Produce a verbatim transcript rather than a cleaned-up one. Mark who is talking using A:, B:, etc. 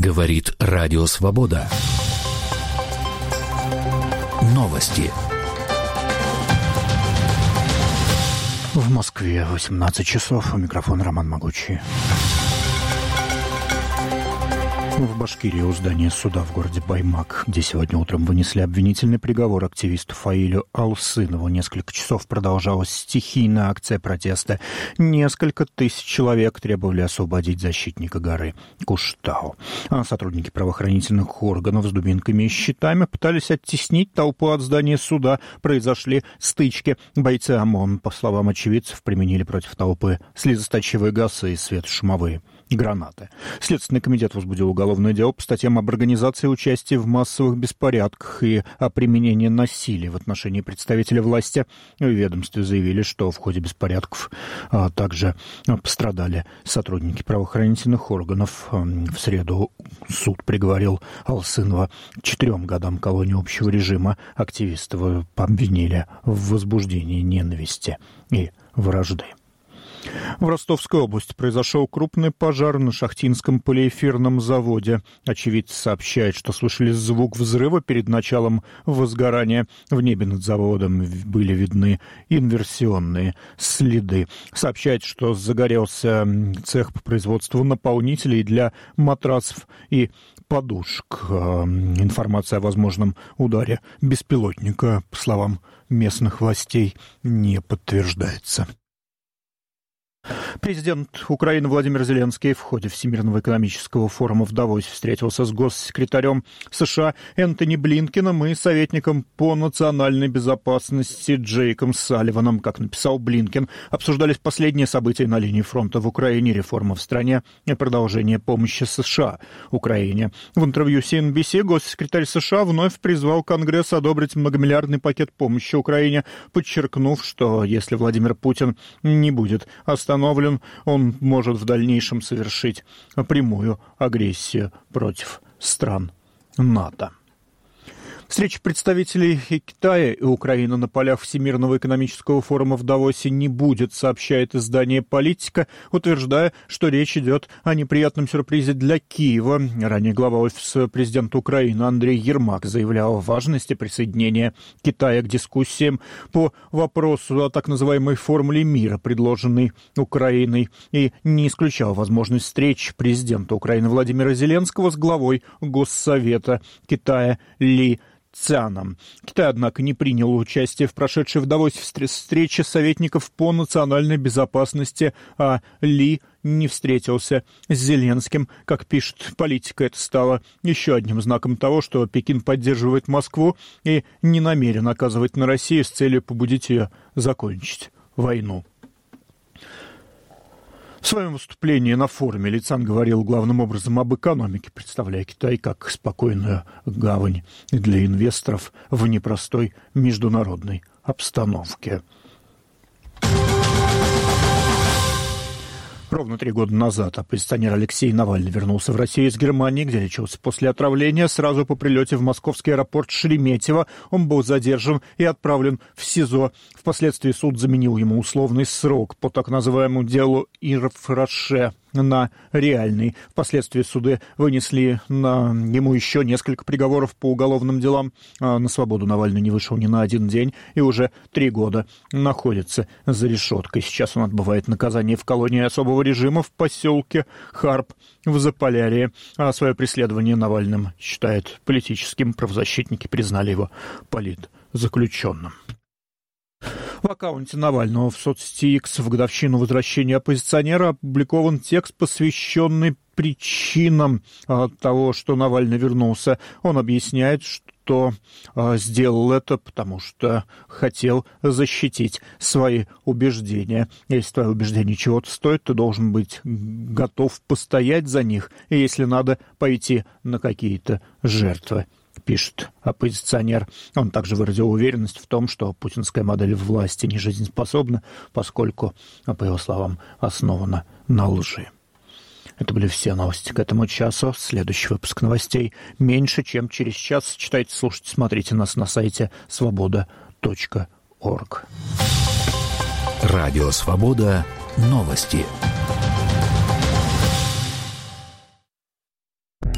A: Говорит Радио Свобода. Новости.
B: В Москве восемнадцать часов. У микрофона Роман Могучий. В Башкирии у здания суда в городе Баймак, где сегодня утром вынесли обвинительный приговор активисту Фаилю Алсынову. Несколько часов продолжалась стихийная акция протеста. Несколько тысяч человек требовали освободить защитника горы Куштау. А сотрудники правоохранительных органов с дубинками и щитами пытались оттеснить толпу от здания суда. Произошли стычки. Бойцы ОМОН, по словам очевидцев, применили против толпы слезосточивые газы и светошумовые гранаты. Следственный комитет возбудил уголовное дело по статьям об организации участия в массовых беспорядках и о применении насилия в отношении представителей власти. В ведомстве заявили, что в ходе беспорядков а, также пострадали сотрудники правоохранительных органов. В среду суд приговорил Алсынова к четырем годам колонии общего режима. Активистов обвинили в возбуждении ненависти и вражды. В Ростовской области произошел крупный пожар на Шахтинском полиэфирном заводе. Очевидцы сообщают, что слышали звук взрыва перед началом возгорания. В небе над заводом были видны инверсионные следы. Сообщают, что загорелся цех по производству наполнителей для матрасов и подушек. Информация о возможном ударе беспилотника, по словам местных властей, не подтверждается. Президент Украины Владимир Зеленский в ходе Всемирного экономического форума в Давосе встретился с госсекретарем США Энтони Блинкеном и советником по национальной безопасности Джейком Салливаном. Как написал Блинкен, обсуждались последние события на линии фронта в Украине, реформа в стране и продолжение помощи США Украине. В интервью си эн би си госсекретарь США вновь призвал Конгресс одобрить многомиллиардный пакет помощи Украине, подчеркнув, что если Владимир Путин не будет остановлен, он может в дальнейшем совершить прямую агрессию против стран НАТО. Встреча представителей Китая и Украины на полях Всемирного экономического форума в Давосе не будет, сообщает издание «Политика», утверждая, что речь идет о неприятном сюрпризе для Киева. Ранее глава офиса президента Украины Андрей Ермак заявлял о важности присоединения Китая к дискуссиям по вопросу о так называемой формуле мира, предложенной Украиной, и не исключал возможность встреч президента Украины Владимира Зеленского с главой Госсовета Китая Ли Цяном. Китай, однако, не принял участие в прошедшей в Давосе встрече советников по национальной безопасности, а Ли не встретился с Зеленским. Как пишет «Политика», это стало еще одним знаком того, что Пекин поддерживает Москву и не намерен оказывать на Россию с целью побудить ее закончить войну. В своем выступлении на форуме Ли Цян говорил главным образом об экономике, представляя Китай как спокойную гавань для инвесторов в непростой международной обстановке. Ровно три года назад оппозиционер Алексей Навальный вернулся в Россию из Германии, где лечился после отравления. Сразу по прилете в московский аэропорт Шереметьево он был задержан и отправлен в СИЗО. Впоследствии суд заменил ему условный срок по так называемому делу Ирф-Роше на реальный. Впоследствии суды вынесли на ему еще несколько приговоров по уголовным делам. А на свободу Навальный не вышел ни на один день и уже три года находится за решеткой. Сейчас он отбывает наказание в колонии особого режима в поселке Харп в Заполярье. А свое преследование Навальным считают политическим. Правозащитники признали его политзаключенным. В аккаунте Навального в соцсети X в годовщину возвращения оппозиционера опубликован текст, посвященный причинам того, что Навальный вернулся. Он объясняет, что сделал это, потому что хотел защитить свои убеждения. Если твои убеждения чего-то стоят, ты должен быть готов постоять за них, и если надо, пойти на какие-то жертвы, пишет оппозиционер. Он также выразил уверенность в том, что путинская модель власти не жизнеспособна, поскольку, по его словам, основана на лжи. Это были все новости к этому часу. Следующий выпуск новостей меньше, чем через час. Читайте, слушайте, смотрите нас на сайте свобода точка орг.
A: Радио «Свобода». Новости.